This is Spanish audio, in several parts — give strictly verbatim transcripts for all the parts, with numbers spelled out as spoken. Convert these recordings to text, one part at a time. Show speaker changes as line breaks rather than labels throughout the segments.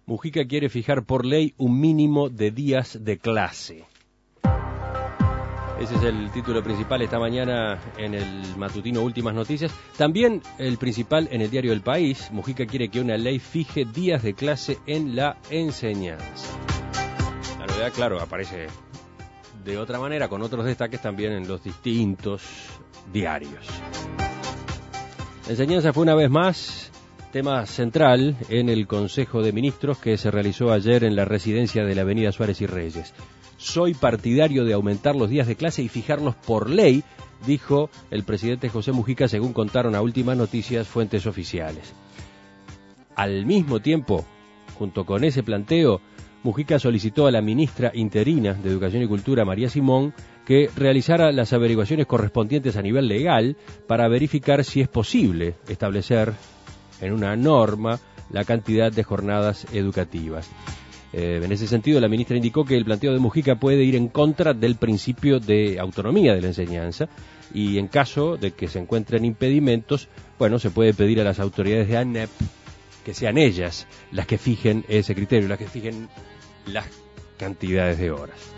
Mujica quiere fijar por ley un mínimo de días de clase. Ese es el título principal esta mañana en el matutino Últimas Noticias. También el principal en el diario El País. Mujica quiere que una ley fije días de clase en la enseñanza. La novedad, claro, aparece de otra manera, con otros destaques también en los distintos diarios. La enseñanza fue una vez más tema central en el Consejo de Ministros que se realizó ayer en la residencia de la avenida Suárez y Reyes. Soy partidario de aumentar los días de clase y fijarlos por ley, dijo el presidente José Mujica, según contaron a Últimas Noticias fuentes oficiales. Al mismo tiempo, junto con ese planteo, Mujica solicitó a la ministra interina de Educación y Cultura, María Simón, que realizara las averiguaciones correspondientes a nivel legal para verificar si es posible establecer en una norma la cantidad de jornadas educativas. Eh, en ese sentido, la ministra indicó que el planteo de Mujica puede ir en contra del principio de autonomía de la enseñanza y en caso de que se encuentren impedimentos, bueno, se puede pedir a las autoridades de ANEP que sean ellas las que fijen ese criterio, las que fijen las cantidades de horas.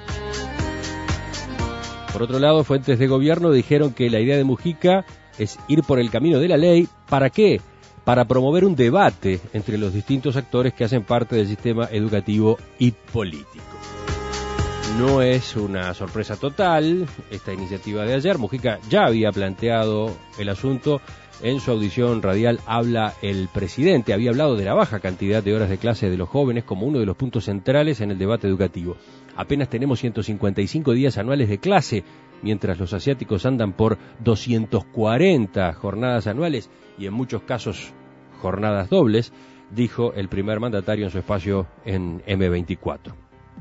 Por otro lado, fuentes de gobierno dijeron que la idea de Mujica es ir por el camino de la ley. ¿Para qué? Para promover un debate entre los distintos actores que hacen parte del sistema educativo y político. No es una sorpresa total esta iniciativa de ayer. Mujica ya había planteado el asunto en su audición radial Habla el Presidente. Había hablado de la baja cantidad de horas de clase de los jóvenes como uno de los puntos centrales en el debate educativo. Apenas tenemos ciento cincuenta y cinco días anuales de clase, mientras los asiáticos andan por doscientas cuarenta jornadas anuales y en muchos casos jornadas dobles, dijo el primer mandatario en su espacio en eme veinticuatro.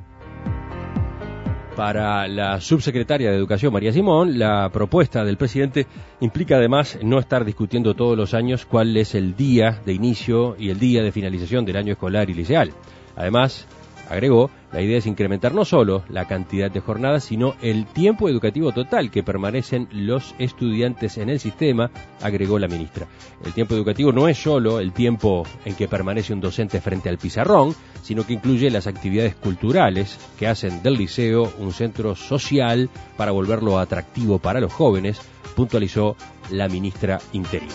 Para la subsecretaria de Educación, María Simón, la propuesta del presidente implica además no estar discutiendo todos los años cuál es el día de inicio y el día de finalización del año escolar y liceal. Además, agregó, la idea es incrementar no solo la cantidad de jornadas, sino el tiempo educativo total que permanecen los estudiantes en el sistema, agregó la ministra. El tiempo educativo no es solo el tiempo en que permanece un docente frente al pizarrón, sino que incluye las actividades culturales que hacen del liceo un centro social para volverlo atractivo para los jóvenes, puntualizó la ministra interina.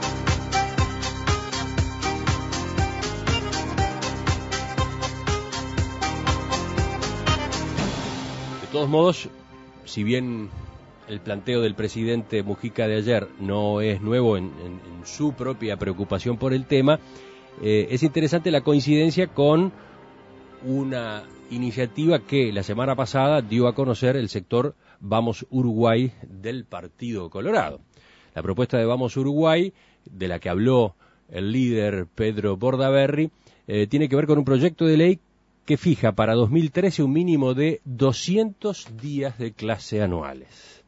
De todos modos, si bien el planteo del presidente Mujica de ayer no es nuevo en, en, en su propia preocupación por el tema, eh, es interesante la coincidencia con una iniciativa que la semana pasada dio a conocer el sector Vamos Uruguay del Partido Colorado. La propuesta de Vamos Uruguay, de la que habló el líder Pedro Bordaberry, eh, tiene que ver con un proyecto de ley que fija para dos mil trece un mínimo de doscientos días de clase anuales.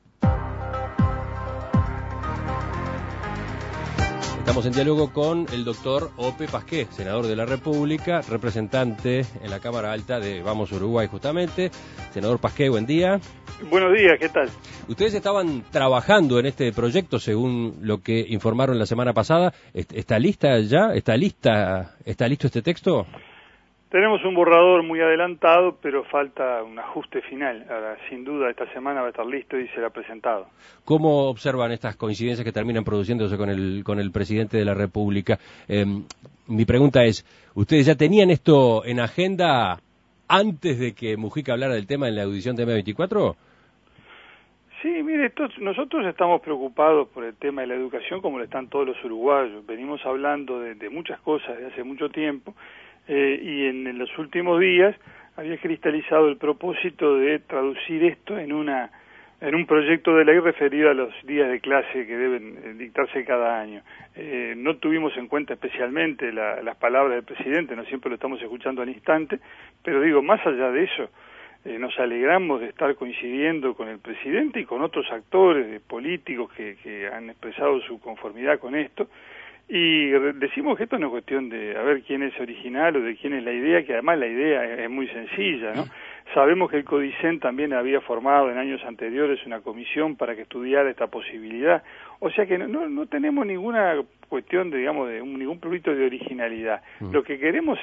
Estamos en diálogo con el doctor Ope Pasqué, senador de la República, representante en la Cámara Alta de Vamos Uruguay justamente. Senador Pasqué, buen día.
Buenos días, ¿qué tal?
Ustedes estaban trabajando en este proyecto según lo que informaron la semana pasada. ¿Está lista ya? ¿Está lista? ¿Está listo este texto?
Tenemos un borrador muy adelantado, pero falta un ajuste final. Ahora, sin duda, esta semana va a estar listo y será presentado.
¿Cómo observan estas coincidencias que terminan produciéndose con el con el presidente de la República? Eh, mi pregunta es, ¿ustedes ya tenían esto en agenda antes de que Mujica hablara del tema en la audición de eme veinticuatro?
Sí, mire, esto, nosotros estamos preocupados por el tema de la educación como lo están todos los uruguayos. Venimos hablando de, de muchas cosas desde hace mucho tiempo. Eh, y en, en los últimos días había cristalizado el propósito de traducir esto en una en un proyecto de ley referido a los días de clase que deben eh, dictarse cada año. Eh, no tuvimos en cuenta especialmente la, las palabras del presidente, no siempre lo estamos escuchando al instante, pero digo, más allá de eso, eh, nos alegramos de estar coincidiendo con el presidente y con otros actores eh, políticos que, que han expresado su conformidad con esto. Y decimos que esto no es cuestión de a ver quién es original o de quién es la idea, que además la idea es muy sencilla, ¿no? Sabemos que el CODICEN también había formado en años anteriores una comisión para que estudiara esta posibilidad, o sea que no, no, no tenemos ninguna cuestión de, digamos, de un, ningún prurito de originalidad. Lo que queremos es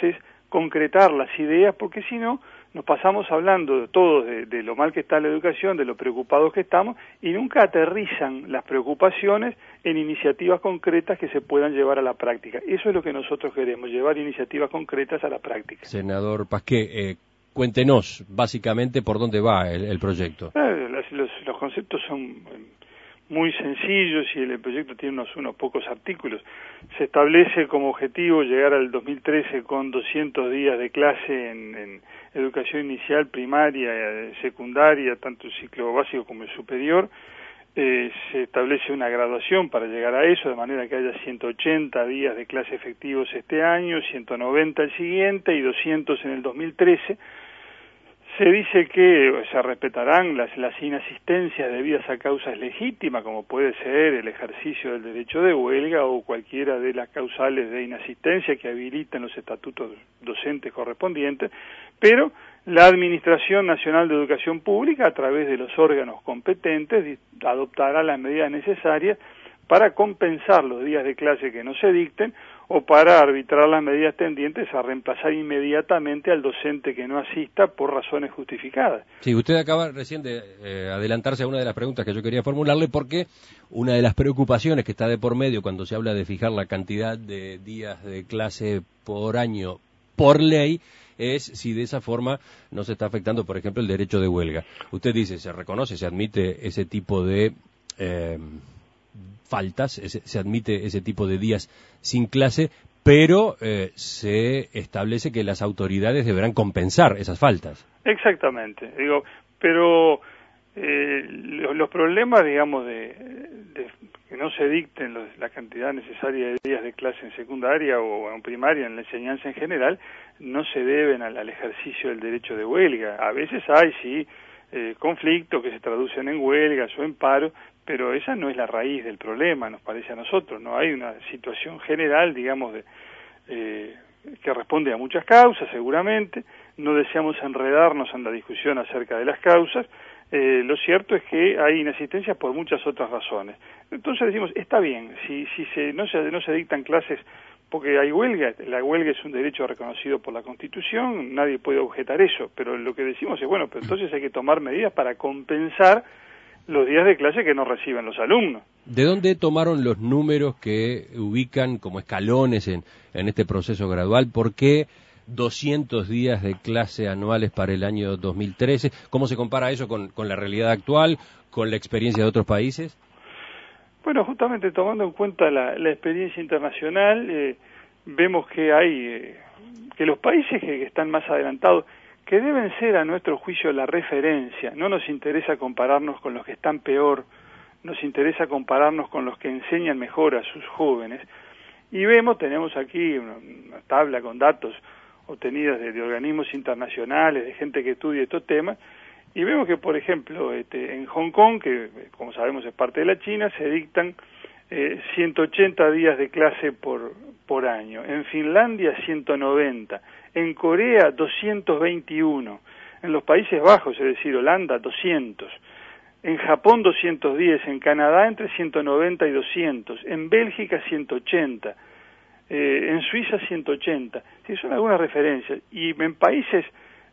concretar las ideas, porque si no, nos pasamos hablando todos de, de lo mal que está la educación, de lo preocupados que estamos, y nunca aterrizan las preocupaciones en iniciativas concretas que se puedan llevar a la práctica. Eso es lo que nosotros queremos, llevar iniciativas concretas a la práctica.
Senador Pasqué, eh, cuéntenos básicamente por dónde va el, el proyecto.
Eh, los, los, los conceptos son muy sencillos y el proyecto tiene unos, unos pocos artículos. Se establece como objetivo llegar al dos mil trece con doscientos días de clase en, en educación inicial, primaria, secundaria, tanto el ciclo básico como el superior. Eh, se establece una graduación para llegar a eso, de manera que haya ciento ochenta días de clase efectivos este año, ciento noventa el siguiente y doscientos en el dos mil trece. Se dice que se respetarán las, las inasistencias debidas a causas legítimas, como puede ser el ejercicio del derecho de huelga o cualquiera de las causales de inasistencia que habilitan los estatutos docentes correspondientes, pero la Administración Nacional de Educación Pública, a través de los órganos competentes, adoptará las medidas necesarias para compensar los días de clase que no se dicten o para arbitrar las medidas tendientes a reemplazar inmediatamente al docente que no asista por razones justificadas.
Sí, usted acaba recién de eh, adelantarse a una de las preguntas que yo quería formularle, porque una de las preocupaciones que está de por medio cuando se habla de fijar la cantidad de días de clase por año por ley es si de esa forma no se está afectando, por ejemplo, el derecho de huelga. Usted dice, se reconoce, se admite ese tipo de eh, faltas, ese, se admite ese tipo de días sin clase, pero eh, se establece que las autoridades deberán compensar esas faltas.
Exactamente, digo, pero eh, los, los problemas, digamos, de, de que no se dicten los, la cantidad necesaria de días de clase en secundaria o en primaria, en la enseñanza en general, no se deben al, al ejercicio del derecho de huelga. A veces hay, sí, eh, conflictos que se traducen en huelgas o en paro, pero esa no es la raíz del problema, nos parece a nosotros. No hay una situación general, digamos, de, eh, que responde a muchas causas, seguramente. No deseamos enredarnos en la discusión acerca de las causas. Eh, lo cierto es que hay inasistencias por muchas otras razones. Entonces decimos, está bien, si, si se, no, se, no se dictan clases porque hay huelga, la huelga es un derecho reconocido por la Constitución, nadie puede objetar eso, pero lo que decimos es, bueno, pero entonces hay que tomar medidas para compensar los días de clase que no reciben los alumnos.
¿De dónde tomaron los números que ubican como escalones en, en este proceso gradual? ¿Por qué doscientos días de clase anuales para el año dos mil trece? ¿Cómo se compara eso con, con la realidad actual, con la experiencia de otros países?
Bueno, justamente tomando en cuenta la, la experiencia internacional, eh, vemos que hay, eh, que los países que, que están más adelantados, que deben ser a nuestro juicio la referencia, no nos interesa compararnos con los que están peor, nos interesa compararnos con los que enseñan mejor a sus jóvenes, y vemos, tenemos aquí una, una tabla con datos obtenidas de, de organismos internacionales, de gente que estudia estos temas, y vemos que, por ejemplo, este, en Hong Kong, que como sabemos es parte de la China, se dictan eh, ciento ochenta días de clase por, por año, en Finlandia ciento noventa, en Corea doscientos veintiuno, en los Países Bajos, es decir, Holanda, doscientos, en Japón doscientos diez, en Canadá entre ciento noventa y doscientos, en Bélgica ciento ochenta, eh, en Suiza ciento ochenta. Sí, son algunas referencias. Y en países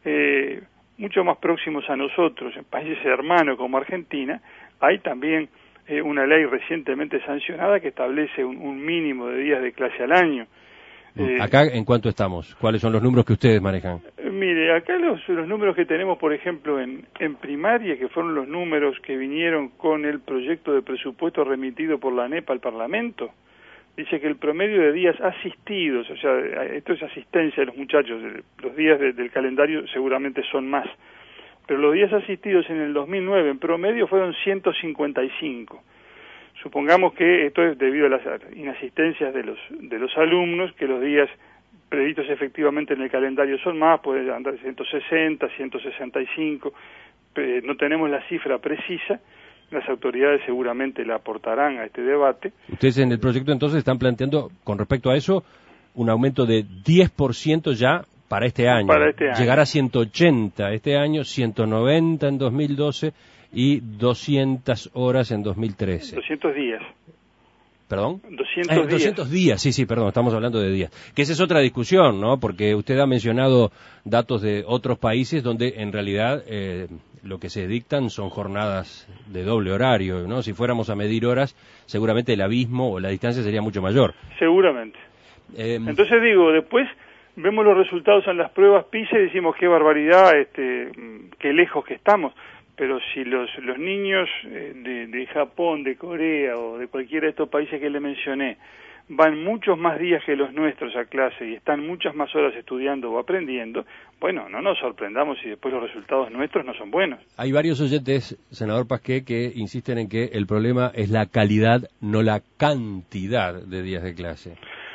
eh, mucho más próximos a nosotros, en países hermanos como Argentina, hay también eh, una ley recientemente sancionada que establece un, un mínimo de días de clase al año.
Eh, ¿Acá en cuánto estamos? ¿Cuáles son los números que ustedes manejan?
Eh, mire, acá los, los números que tenemos, por ejemplo, en, en primaria, que fueron los números que vinieron con el proyecto de presupuesto remitido por la ANEP al Parlamento, dice que el promedio de días asistidos, o sea, esto es asistencia de los muchachos, los días de, del calendario seguramente son más, pero los días asistidos en el dos mil nueve en promedio fueron ciento cincuenta y cinco. Supongamos que esto es debido a las inasistencias de los de los alumnos, que los días previstos efectivamente en el calendario son más, puede andar de ciento sesenta, ciento sesenta y cinco, eh, no tenemos la cifra precisa. Las autoridades seguramente la aportarán a este debate.
Ustedes en el proyecto entonces están planteando, con respecto a eso, un aumento de diez por ciento ya para este año.
Para este año.
Llegar a ciento ochenta este año, ciento noventa en dos mil doce y doscientas horas en dos mil trece.
doscientos días.
¿Perdón?
doscientos
eh,
días.
doscientos días, sí, sí, perdón, estamos hablando de días. Que esa es otra discusión, ¿no? Porque usted ha mencionado datos de otros países donde en realidad eh, lo que se dictan son jornadas de doble horario, ¿no? Si fuéramos a medir horas, seguramente el abismo o la distancia sería mucho mayor.
Seguramente.
Eh,
Entonces digo, después vemos los resultados en las pruebas PISA y decimos qué barbaridad, este, qué lejos que estamos. Pero si los, los niños de, de Japón, de Corea o de cualquiera de estos países que le mencioné van muchos más días que los nuestros a clase y están muchas más horas estudiando o aprendiendo, bueno, no nos sorprendamos si después los resultados nuestros no son buenos.
Hay varios oyentes, senador Pasqué, que insisten en que el problema es la calidad, no la cantidad de días de clase.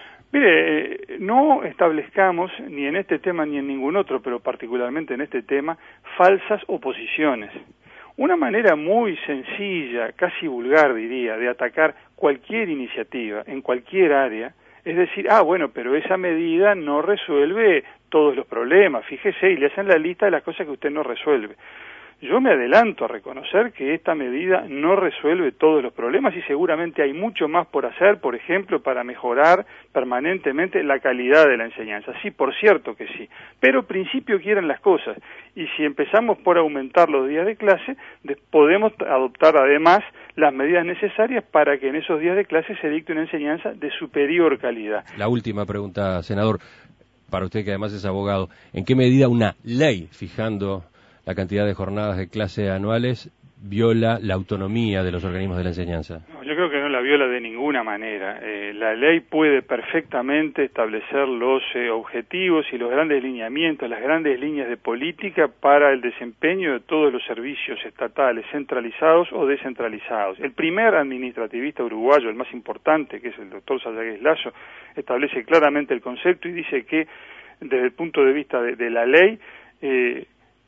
Mire, no establezcamos, ni en este tema ni en ningún otro, pero particularmente en este tema, falsas oposiciones. Una manera muy sencilla, casi vulgar diría, de atacar cualquier iniciativa en cualquier área, es decir, ah, bueno, pero esa medida no resuelve todos los problemas, fíjese, y le hacen la lista de las cosas que usted no resuelve. Yo me adelanto a reconocer que esta medida no resuelve todos los problemas y seguramente hay mucho más por hacer, por ejemplo, para mejorar permanentemente la calidad de la enseñanza. Sí, por cierto que sí, pero principio quieren las cosas y si empezamos por aumentar los días de clase, podemos adoptar además las medidas necesarias para que en esos días de clase se dicte una enseñanza de superior calidad.
La última pregunta, senador, para usted que además es abogado, ¿en qué medida una ley fijando la cantidad de jornadas de clase anuales viola la autonomía de los organismos de la enseñanza?
No, yo creo que no la viola de ninguna manera. Eh, la ley puede perfectamente establecer los eh, objetivos y los grandes lineamientos, las grandes líneas de política para el desempeño de todos los servicios estatales, centralizados o descentralizados. El primer administrativista uruguayo, el más importante, que es el doctor Sayagues Lasso, establece claramente el concepto y dice que desde el punto de vista de, de la ley, eh,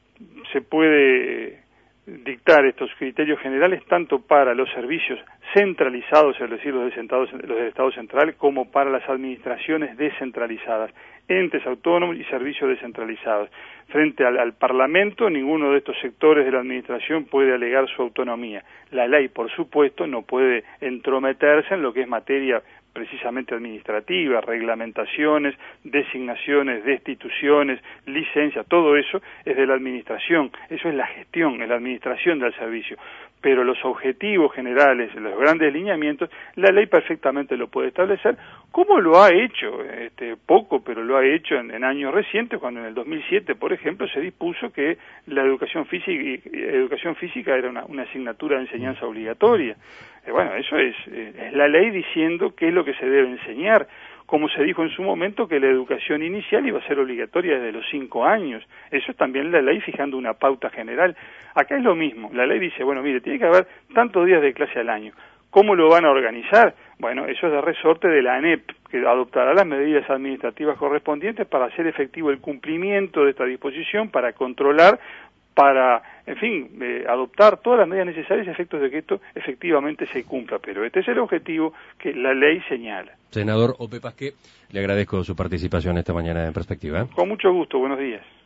se puede dictar estos criterios generales tanto para los servicios centralizados, es decir, los, los del Estado central, como para las administraciones descentralizadas, entes autónomos y servicios descentralizados. Frente al, al Parlamento, ninguno de estos sectores de la administración puede alegar su autonomía. La ley, por supuesto, no puede entrometerse en lo que es materia precisamente administrativa, reglamentaciones, designaciones, destituciones, licencias, todo eso es de la administración, eso es la gestión, es la administración del servicio. Pero los objetivos generales, los grandes lineamientos, la ley perfectamente lo puede establecer, como lo ha hecho, este, poco, pero lo ha hecho en, en años recientes, cuando en el dos mil siete, por ejemplo, se dispuso que la educación física, educación física era una, una asignatura de enseñanza obligatoria. Eh, bueno, eso es, eh, es la ley diciendo qué es lo que se debe enseñar, como se dijo en su momento que la educación inicial iba a ser obligatoria desde los cinco años. Eso es también la ley fijando una pauta general. Acá es lo mismo, la ley dice, bueno, mire, tiene que haber tantos días de clase al año. ¿Cómo lo van a organizar? Bueno, eso es de resorte de la ANEP, que adoptará las medidas administrativas correspondientes para hacer efectivo el cumplimiento de esta disposición, para controlar, para, en fin, eh, adoptar todas las medidas necesarias a efectos de que esto efectivamente se cumpla. Pero este es el objetivo que la ley señala.
Senador Ope Pasqué, le agradezco su participación esta mañana en Perspectiva.
Con mucho gusto, buenos días.